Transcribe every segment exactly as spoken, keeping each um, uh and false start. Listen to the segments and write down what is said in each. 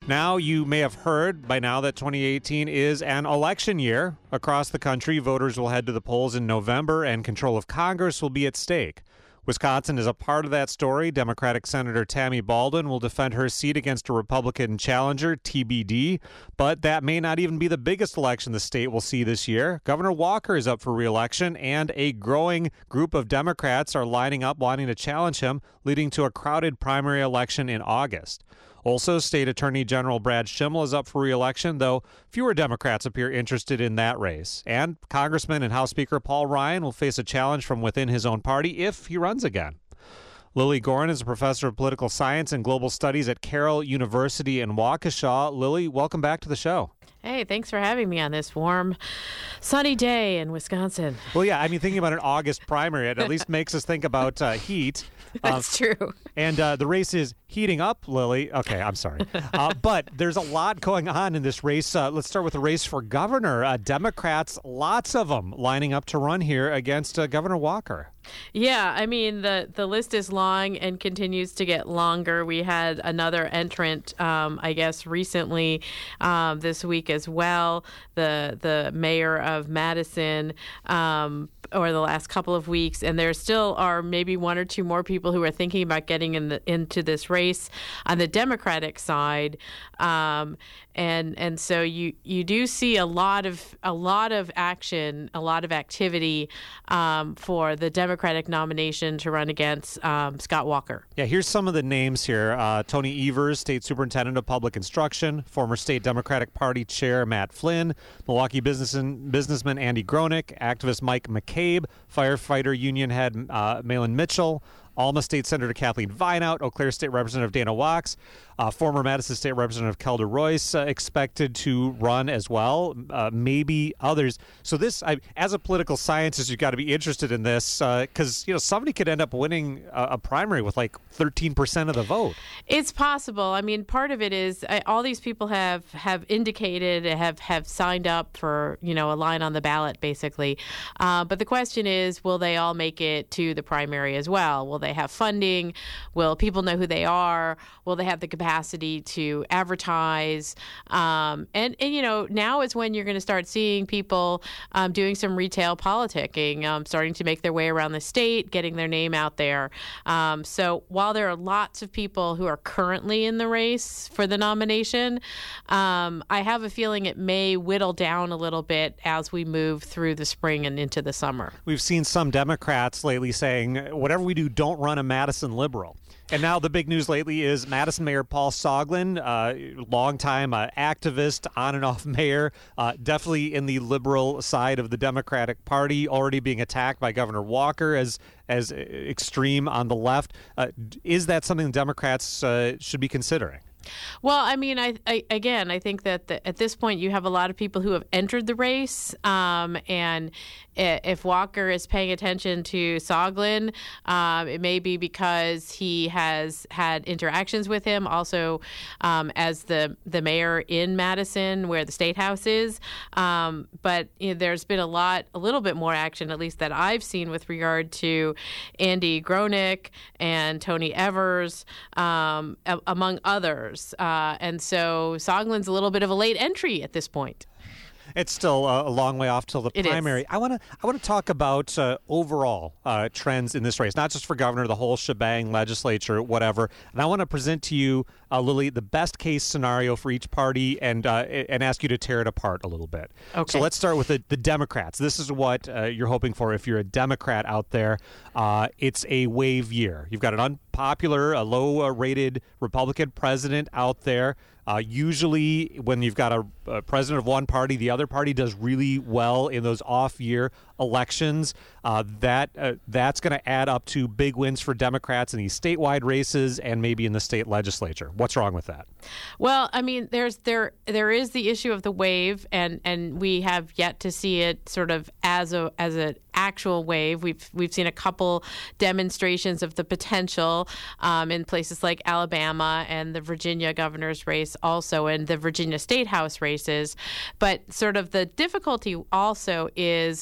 Now, you may have heard by now that twenty eighteen is an election year. Across the country, voters will head to the polls in November, and control of Congress will be at stake. Wisconsin is a part of that story. Democratic Senator Tammy Baldwin will defend her seat against a Republican challenger, T B D. But that may not even be the biggest election the state will see this year. Governor Walker is up for re-election, and a growing group of Democrats are lining up wanting to challenge him, leading to a crowded primary election in August. Also, State Attorney General Brad Schimel is up for re-election, though fewer Democrats appear interested in that race. And Congressman and House Speaker Paul Ryan will face a challenge from within his own party if he runs again. Lily Goren is a professor of political science and global studies at Carroll University in Waukesha. Lily, welcome back to the show. Hey, thanks for having me on this warm, sunny day in Wisconsin. Well, yeah, I mean, thinking about an August primary, it at least makes us think about uh, heat. That's uh, true. And uh, the race is heating up, Lily. Okay, I'm sorry. Uh, but there's a lot going on in this race. Uh, let's start with the race for governor. Uh, Democrats, lots of them lining up to run here against uh, Governor Walker. Yeah, I mean, the, the list is long and continues to get longer. We had another entrant, um, I guess, recently um, this week as well, the the mayor of Madison, um, or the last couple of weeks. And there still are maybe one or two more people who are thinking about getting in the, into this race on the Democratic side. Um, and and so you you do see a lot of a lot of action, a lot of activity um, for the Democratic nomination to run against um, Scott Walker. Yeah, here's some of the names here. Uh, Tony Evers, State Superintendent of Public Instruction, former State Democratic Party Chair Matt Flynn, Milwaukee businessman, businessman Andy Gronick, activist Mike McCabe, firefighter union head uh, Malin Mitchell, Alma State Senator Kathleen Vineout, Eau Claire State Representative Dana Wachs, uh, former Madison State Representative Kelda Royce uh, expected to run as well, uh, maybe others. So this, I, as a political scientist, you've got to be interested in this because, uh, you know, somebody could end up winning a, a primary with like thirteen percent of the vote. It's possible. I mean, part of it is uh, all these people have, have indicated, have, have signed up for, you know, a line on the ballot, basically. Uh, but the question is, will they all make it to the primary as well? Will they have funding? Will people know who they are? Will they have the capacity to advertise? Um, and, and, you know, now is when you're going to start seeing people um, doing some retail politicking, um, starting to make their way around the state, getting their name out there. Um, so while there are lots of people who are currently in the race for the nomination, um, I have a feeling it may whittle down a little bit as we move through the spring and into the summer. We've seen some Democrats lately saying, whatever we do, don't run a Madison liberal. And now the big news lately is Madison Mayor Paul Soglin, uh, longtime uh, activist, on and off mayor, uh, definitely in the liberal side of the Democratic Party, already being attacked by Governor Walker as as extreme on the left. Uh, is that something Democrats uh, should be considering? Well, I mean, I, I again, I think that the, at this point you have a lot of people who have entered the race, um, and if Walker is paying attention to Soglin, um, it may be because he has had interactions with him, also um, as the the mayor in Madison, where the State House is. Um, but you know, there's been a lot, a little bit more action, at least that I've seen, with regard to Andy Gronick and Tony Evers, um, a- among others. Uh, and so Soglin's a little bit of a late entry at this point. It's still uh, a long way off till the it primary. Is. I want to I want to talk about uh, overall uh, trends in this race, not just for governor, the whole shebang, legislature, whatever. And I want to present to you, uh, Lily, the best case scenario for each party, and uh, and ask you to tear it apart a little bit. Okay. So let's start with the, the Democrats. This is what uh, you're hoping for if you're a Democrat out there. Uh, it's a wave year. You've got an unpopular, a low-rated Republican president out there. Uh, usually when you've got a, a president of one party, the other party does really well in those off-year elections. Uh, that uh, that's going to add up to big wins for Democrats in these statewide races and maybe in the state legislature. What's wrong with that? Well, I mean, there's there there is the issue of the wave, and, and we have yet to see it sort of as a as an actual wave. We've we've seen a couple demonstrations of the potential um, in places like Alabama and the Virginia governor's race, also in the Virginia State House races. But sort of the difficulty also is,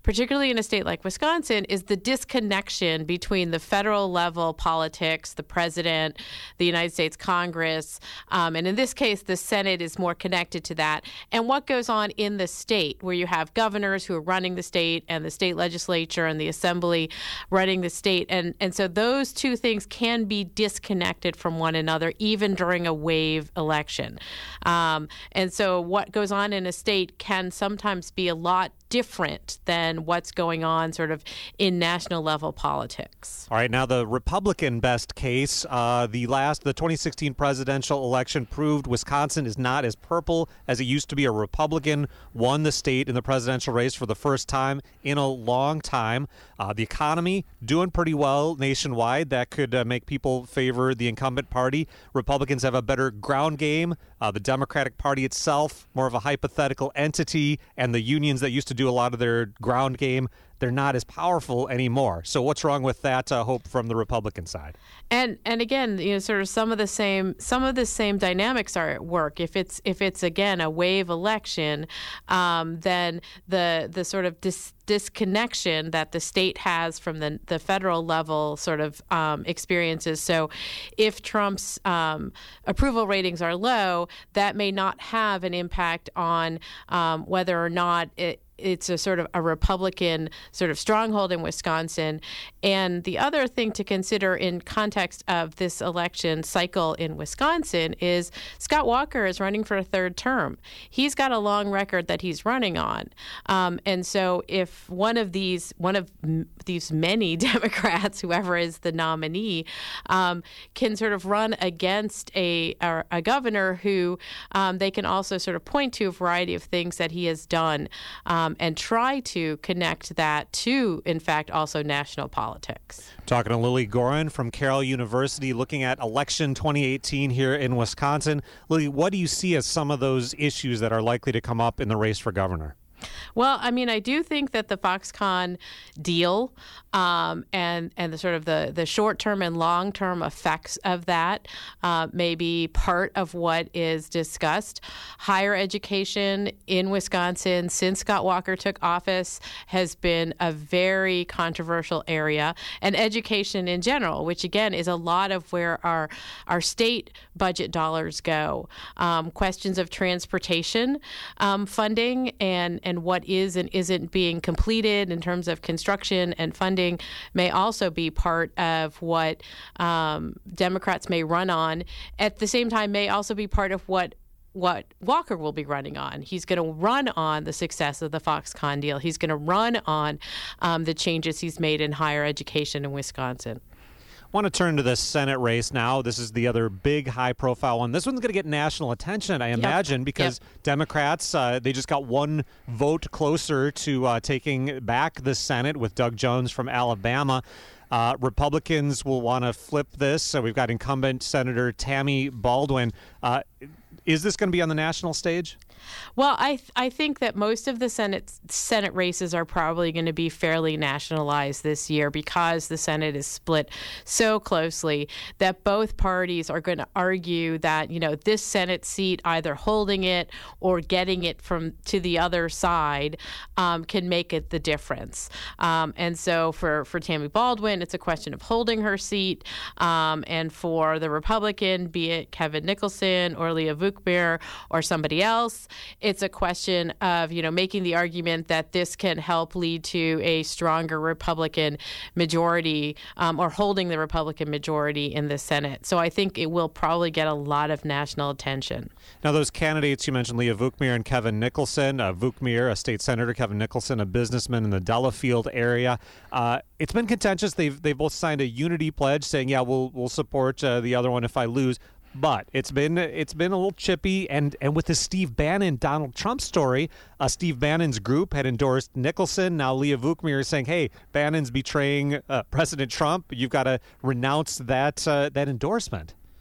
particularly in a state like Wisconsin, is the disconnection between the federal level politics, the president, the United States Congress, um, and in this case, the Senate is more connected to that, and what goes on in the state, where you have governors who are running the state and the state legislature and the assembly running the state. And, and so those two things can be disconnected from one another, even during a wave election. Um, and so what goes on in a state can sometimes be a lot different than what's going on sort of in national level politics. All right, now the Republican best case, uh, the last, the twenty sixteen presidential election proved Wisconsin is not as purple as it used to be. A Republican won the state in the presidential race for the first time in a long time. Uh, the economy doing pretty well nationwide. That could uh, make people favor the incumbent party. Republicans have a better ground game. Uh, the Democratic Party itself, more of a hypothetical entity, and the unions that used to do a lot of their ground game, they're not as powerful anymore. So what's wrong with that uh, hope from the Republican side? And and again, you know, sort of some of the same some of the same dynamics are at work. If it's if it's again a wave election, um, then the the sort of dis- disconnection that the state has from the the federal level sort of um, experiences. So, if Trump's um, approval ratings are low, that may not have an impact on um, whether or not it. It's a sort of a Republican sort of stronghold in Wisconsin. And the other thing to consider in context of this election cycle in Wisconsin is Scott Walker is running for a third term. He's got a long record that he's running on. Um, and so if one of these, one of m- these many Democrats, whoever is the nominee, um, can sort of run against a, a, a governor who um, they can also sort of point to a variety of things that he has done. Um, and try to connect that to, in fact, also national politics. Talking to Lily Goren from Carroll University, looking at election twenty eighteen here in Wisconsin. Lily, what do you see as some of those issues that are likely to come up in the race for governor? Well, I mean, I do think that the Foxconn deal um, and and the sort of the, the short-term and long-term effects of that uh, may be part of what is discussed. Higher education in Wisconsin since Scott Walker took office has been a very controversial area, and education in general, which again is a lot of where our our state budget dollars go. Um, questions of transportation um, funding and and what is and isn't being completed in terms of construction and funding may also be part of what um, Democrats may run on. At the same time, may also be part of what what Walker will be running on. He's going to run on the success of the Foxconn deal. He's going to run on um, the changes he's made in higher education in Wisconsin. I want to turn to the Senate race now. This is the other big high-profile one. This one's going to get national attention, I imagine, yep. because yep. Democrats, uh, they just got one vote closer to uh, taking back the Senate with Doug Jones from Alabama. Uh, Republicans will want to flip this. So we've got incumbent Senator Tammy Baldwin. Uh, is this going to be on the national stage? Well, I th- I think that most of the Senate Senate races are probably going to be fairly nationalized this year because the Senate is split so closely that both parties are going to argue that, you know, this Senate seat, either holding it or getting it from to the other side, um, can make it the difference. Um, and so for, for Tammy Baldwin, it's a question of holding her seat. Um, and for the Republican, be it Kevin Nicholson or Leah Vukmir or somebody else, it's a question of, you know, making the argument that this can help lead to a stronger Republican majority um, or holding the Republican majority in the Senate. So I think it will probably get a lot of national attention. Now, those candidates you mentioned, Leah Vukmir and Kevin Nicholson, uh, Vukmir, a state senator, Kevin Nicholson, a businessman in the Delafield area. Uh, it's been contentious. They've they both signed a unity pledge saying, yeah, we'll we'll support uh, the other one if I lose. But it's been it's been a little chippy, and, and with the Steve Bannon Donald Trump story, uh, Steve Bannon's group had endorsed Nicholson. Now Leah Vukmir is saying, "Hey, Bannon's betraying uh, President Trump. You've got to renounce that uh, that endorsement."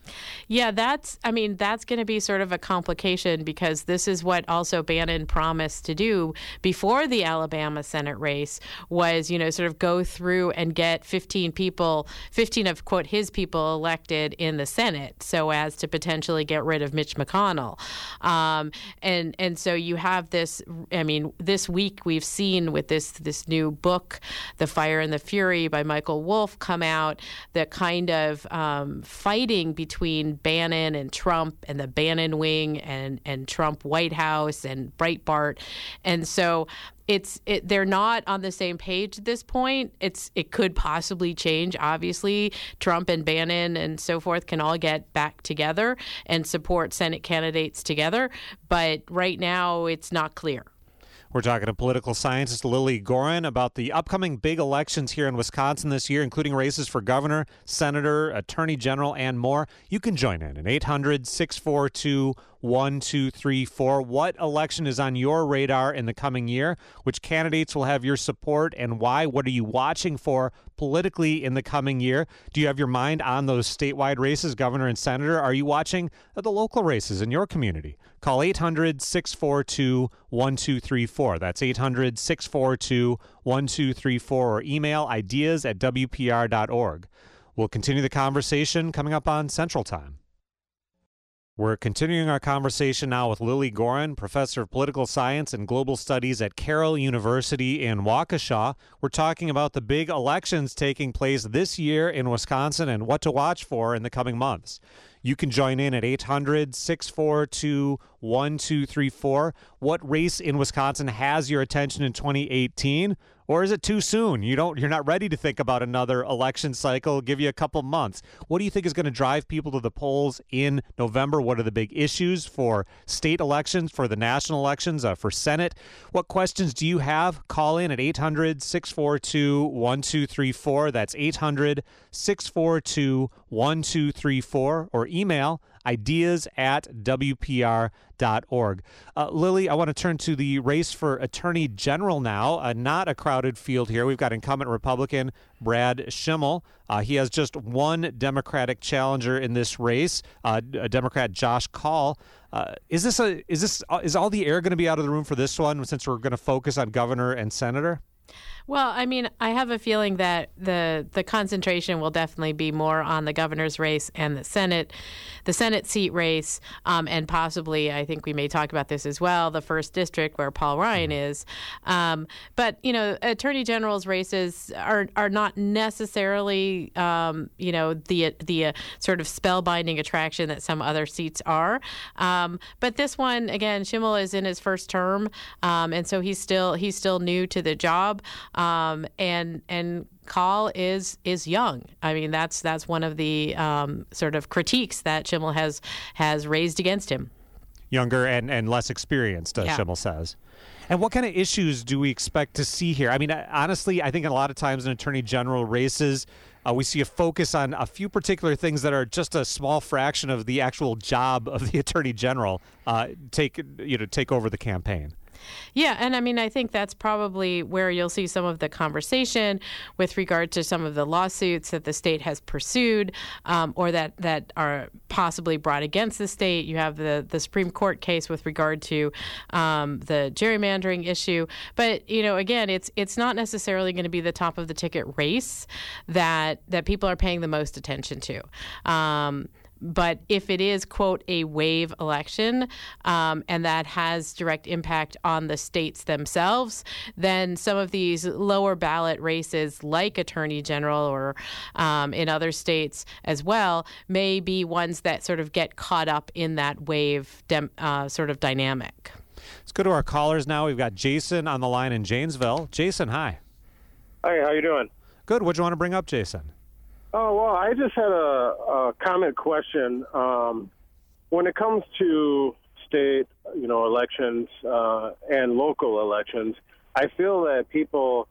Yeah, that's, I mean, that's going to be sort of a complication because this is what also Bannon promised to do before the Alabama Senate race was, you know, sort of go through and get fifteen people, fifteen of, quote, his people elected in the Senate so as to potentially get rid of Mitch McConnell. Um, and and so you have this, I mean, this week we've seen with this, this new book, The Fire and the Fury by Michael Wolff, come out, the kind of um, fighting between between Bannon and Trump and the Bannon wing and, and Trump White House and Breitbart. And so it's it, they're not on the same page at this point. It's it could possibly change. Obviously, Trump and Bannon and so forth can all get back together and support Senate candidates together. But right now, it's not clear. We're talking to political scientist Lily Goren about the upcoming big elections here in Wisconsin this year, including races for governor, senator, attorney general, and more. You can join in at eight hundred, six four two, one two three four. What election is on your radar in the coming year? Which candidates will have your support and why? What are you watching for politically in the coming year? Do you have your mind on those statewide races, governor and senator? Are you watching the local races in your community? Call eight hundred, six four two, one two three four. That's eight hundred, six four two, one two three four or email ideas at w p r dot org. We'll continue the conversation coming up on Central Time. We're continuing our conversation now with Lily Goren, professor of political science and global studies at Carroll University in Waukesha. We're talking about the big elections taking place this year in Wisconsin and what to watch for in the coming months. You can join in at eight hundred, six four two, one two three four. What race in Wisconsin has your attention in twenty eighteen? Or is it too soon? You don't, you're not ready to think about another election cycle. Give you a couple months. What do you think is going to drive people to the polls in November? What are the big issues for state elections, for the national elections, uh, for Senate? What questions do you have? Call in at eight hundred, six four two, one two three four. That's eight hundred, six four two, one two three four. Or email ideas at w p r dot org. Uh, Lily, I want to turn to the race for Attorney General now. Uh, not a crowded field here. We've got incumbent Republican Brad Schimel. Uh, he has just one Democratic challenger in this race, uh, a Democrat Josh Kaul. Uh, is this a is this uh, is all the air going to be out of the room for this one since we're going to focus on governor and senator? Well, I mean, I have a feeling that the the concentration will definitely be more on the governor's race and the Senate, the Senate seat race, um, and possibly, I think we may talk about this as well, the first district where Paul Ryan is. Um, but, you know, attorney general's races are are not necessarily, um, you know, the the uh, sort of spellbinding attraction that some other seats are. Um, but this one, again, Schimel is in his first term, um, and so he's still he's still new to the job. Um, and and Kaul is is young. I mean, that's that's one of the um, sort of critiques that Schimel has has raised against him. Younger and, and less experienced, uh, yeah. Schimel says. And what kind of issues do we expect to see here? I mean, honestly, I think a lot of times in attorney general races, uh, we see a focus on a few particular things that are just a small fraction of the actual job of the attorney general uh, take you know take over the campaign. Yeah, and I mean, I think that's probably where you'll see some of the conversation with regard to some of the lawsuits that the state has pursued um, or that, that are possibly brought against the state. You have the, the Supreme Court case with regard to um, the gerrymandering issue. But, you know, again, it's it's not necessarily going to be the top of the ticket race that, that people are paying the most attention to. Um But if it is, quote, a wave election, um, and that has direct impact on the states themselves, then some of these lower ballot races, like attorney general or um, in other states as well, may be ones that sort of get caught up in that wave dem- uh, sort of dynamic. Let's go to our callers now. We've got Jason on the line in Janesville. Jason, hi. Hi, how you doing? Good. What do you want to bring up, Jason? Oh, well, I just had a, a comment question. Um, when it comes to state, you know, elections uh, and local elections, I feel that people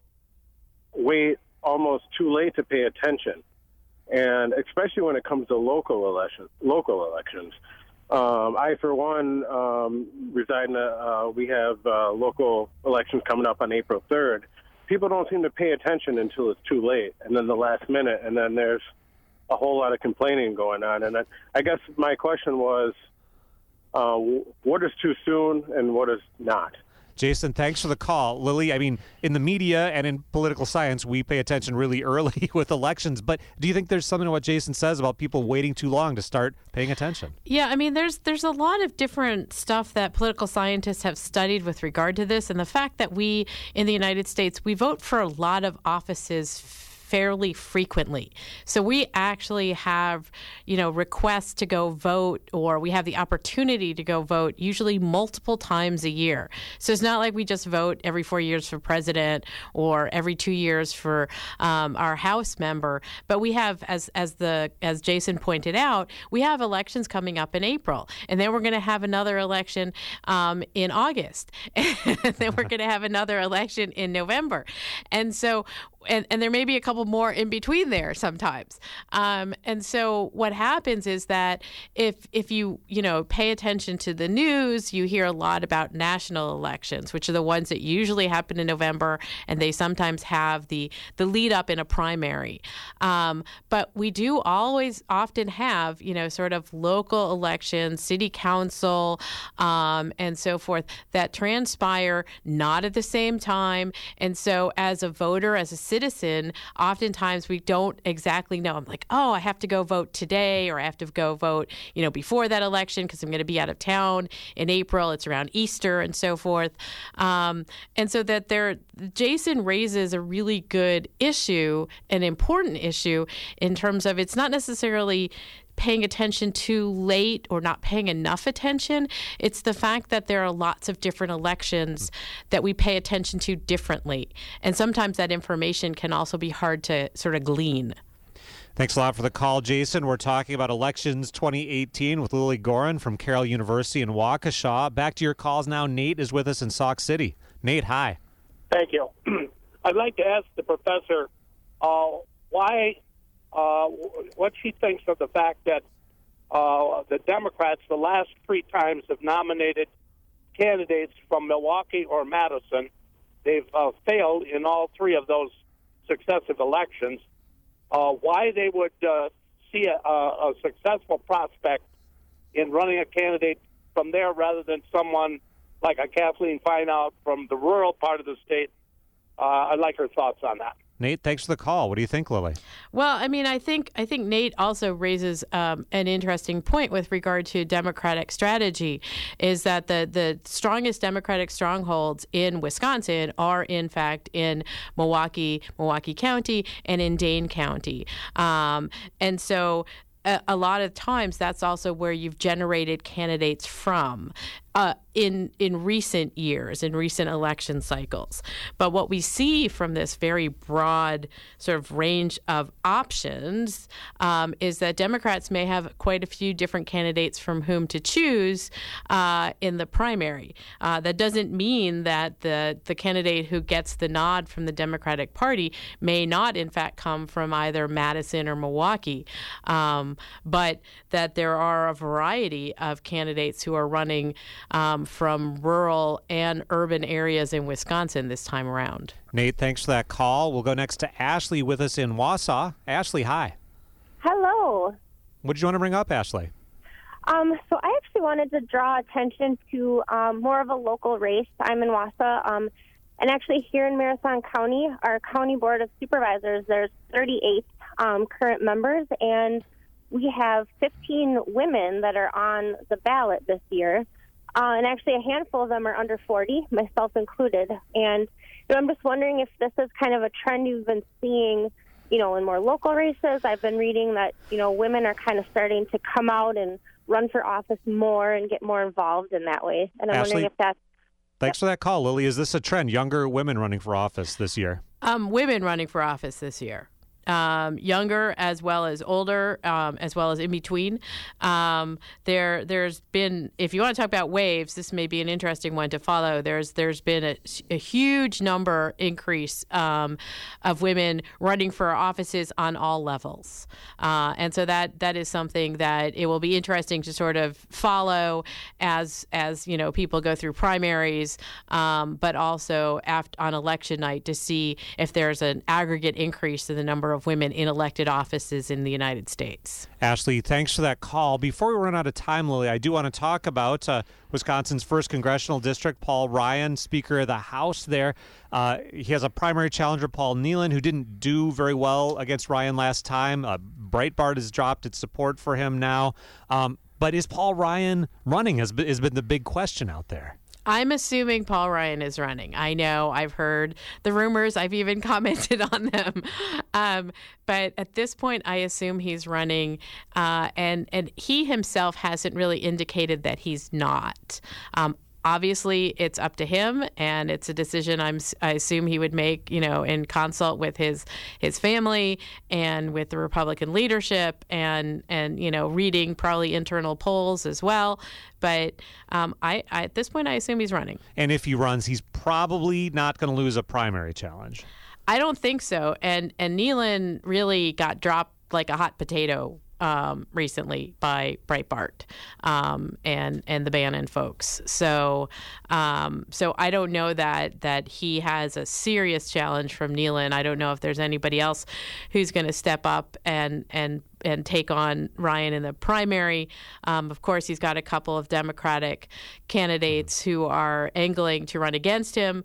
wait almost too late to pay attention, and especially when it comes to local elections. Local elections. Um, I, for one, um, reside in a, uh, we have uh, local elections coming up on April third. People don't seem to pay attention until it's too late, and then the last minute, and then there's a whole lot of complaining going on. And I, I guess my question was, uh, what is too soon and what is not? Jason, thanks for the call. Lily, I mean, in the media and in political science, we pay attention really early with elections. But do you think there's something to what Jason says about people waiting too long to start paying attention? Yeah, I mean, there's there's a lot of different stuff that political scientists have studied with regard to this. And the fact that we, in the United States, we vote for a lot of offices fairly frequently. So we actually have, you know, requests to go vote, or we have the opportunity to go vote usually multiple times a year. So it's not like we just vote every four years for president or every two years for um, our House member. But we have, as as the as Jason pointed out, we have elections coming up in April, and then we're going to have another election um, in August, and then we're going to have another election in November, and so. And, and there may be a couple more in between there sometimes. Um, and so what happens is that if if you, you know, pay attention to the news, you hear a lot about national elections, which are the ones that usually happen in November, and they sometimes have the, the lead up in a primary. Um, but we do always often have, you know, sort of local elections, city council, um, and so forth that transpire not at the same time. And so as a voter, as a citizen, citizen, oftentimes we don't exactly know. I'm like, oh, I have to go vote today, or I have to go vote, you know, before that election because I'm going to be out of town in April. It's around Easter and so forth. Um, and so that there, Jason raises a really good issue, an important issue in terms of it's not necessarily paying attention too late or not paying enough attention. It's the fact that there are lots of different elections that we pay attention to differently. And sometimes that information can also be hard to sort of glean. Thanks a lot for the call, Jason. We're talking about elections twenty eighteen with Lily Gorin from Carroll University in Waukesha. Back to your calls now. Nate is with us in Sauk City. Nate, hi. Thank you. I'd like to ask the professor uh, why Uh, what she thinks of the fact that uh, the Democrats, the last three times, have nominated candidates from Milwaukee or Madison. They've uh, failed in all three of those successive elections. Uh, why they would uh, see a, a successful prospect in running a candidate from there rather than someone like a Kathleen Fineout from the rural part of the state, uh, I'd like her thoughts on that. Nate, thanks for the call. What do you think, Lily? Well, I mean, I think I think Nate also raises um, an interesting point with regard to Democratic strategy, is that the, the strongest Democratic strongholds in Wisconsin are, in fact, in Milwaukee, Milwaukee County, and in Dane County. Um, and so a, a lot of times that's also where you've generated candidates from. Uh, in in recent years, in recent election cycles. But what we see from this very broad sort of range of options um, is that Democrats may have quite a few different candidates from whom to choose uh, in the primary. Uh, that doesn't mean that the, the candidate who gets the nod from the Democratic Party may not, in fact, come from either Madison or Milwaukee, um, but that there are a variety of candidates who are running Um, from rural and urban areas in Wisconsin this time around. Nate, thanks for that call. We'll go next to Ashley with us in Wausau. Ashley, hi. Hello. What did you want to bring up, Ashley? Um, so I actually wanted to draw attention to um, more of a local race. I'm in Wausau, um, and actually here in Marathon County, our County Board of Supervisors, there's thirty-eight um, current members, and we have fifteen women that are on the ballot this year. Uh, and actually a handful of them are under forty, myself included. And you know, I'm just wondering if this is kind of a trend you've been seeing, you know, in more local races. I've been reading that, you know, women are kind of starting to come out and run for office more and get more involved in that way. And I'm Ashley, wondering if that's... Thanks for that call, Lily. Is this a trend, younger women running for office this year? Um, women running for office this year. Um, younger as well as older, um, as well as in between. Um, there, there's been, if you want to talk about waves, this may be an interesting one to follow. There's, there's been a, a huge number increase um, of women running for offices on all levels, uh, and so that that is something that it will be interesting to sort of follow as as you know people go through primaries, um, but also after on election night to see if there's an aggregate increase in the number of of women in elected offices in the United States. Ashley, thanks for that call. Before we run out of time, Lily, I do want to talk about uh, Wisconsin's first congressional district, Paul Ryan, Speaker of the House there. Uh, he has a primary challenger, Paul Nealon, who didn't do very well against Ryan last time. Uh, Breitbart has dropped its support for him now. Um, but is Paul Ryan running has been, has been the big question out there. I'm assuming Paul Ryan is running. I know I've heard the rumors. I've even commented on them. Um, but at this point, I assume he's running. Uh, and, and he himself hasn't really indicated that he's not. Um, Obviously, it's up to him, and it's a decision I'm, I assume he would make, you know, in consult with his his family and with the Republican leadership, and and you know, reading probably internal polls as well. But um, I, I at this point, I assume he's running. And if he runs, he's probably not going to lose a primary challenge. I don't think so. And and Nealon really got dropped like a hot potato Um, recently by Breitbart um, and and the Bannon folks. So um, so I don't know that that he has a serious challenge from Nealon. I don't know if there's anybody else who's going to step up and and and take on Ryan in the primary. Um, of course, he's got a couple of Democratic candidates who are angling to run against him,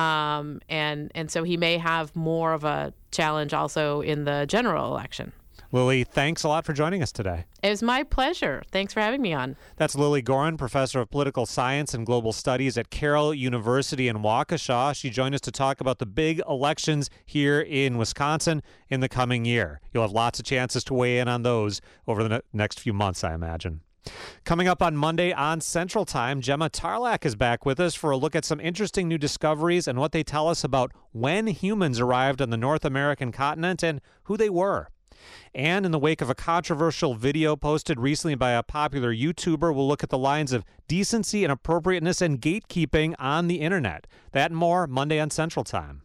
um, and and so he may have more of a challenge also in the general election. Lily, thanks a lot for joining us today. It was my pleasure. Thanks for having me on. That's Lily Goren, professor of political science and global studies at Carroll University in Waukesha. She joined us to talk about the big elections here in Wisconsin in the coming year. You'll have lots of chances to weigh in on those over the ne- next few months, I imagine. Coming up on Monday on Central Time, Gemma Tarlak is back with us for a look at some interesting new discoveries and what they tell us about when humans arrived on the North American continent and who they were. And in the wake of a controversial video posted recently by a popular YouTuber, we'll look at the lines of decency and appropriateness and gatekeeping on the internet. That and more Monday on Central Time.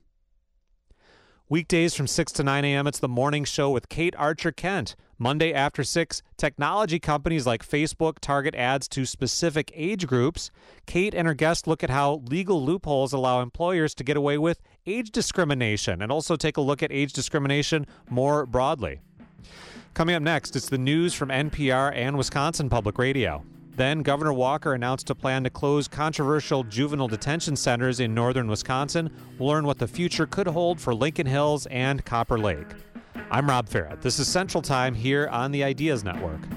Weekdays from six to nine a.m., it's the morning show with Kate Archer-Kent. Monday after six, technology companies like Facebook target ads to specific age groups. Kate and her guest look at how legal loopholes allow employers to get away with age discrimination, and also take a look at age discrimination more broadly. Coming up next, it's the news from N P R and Wisconsin Public Radio. Then Governor Walker announced a plan to close controversial juvenile detention centers in northern Wisconsin. We'll learn what the future could hold for Lincoln Hills and Copper Lake. I'm Rob Farrett. This is Central Time here on the Ideas Network.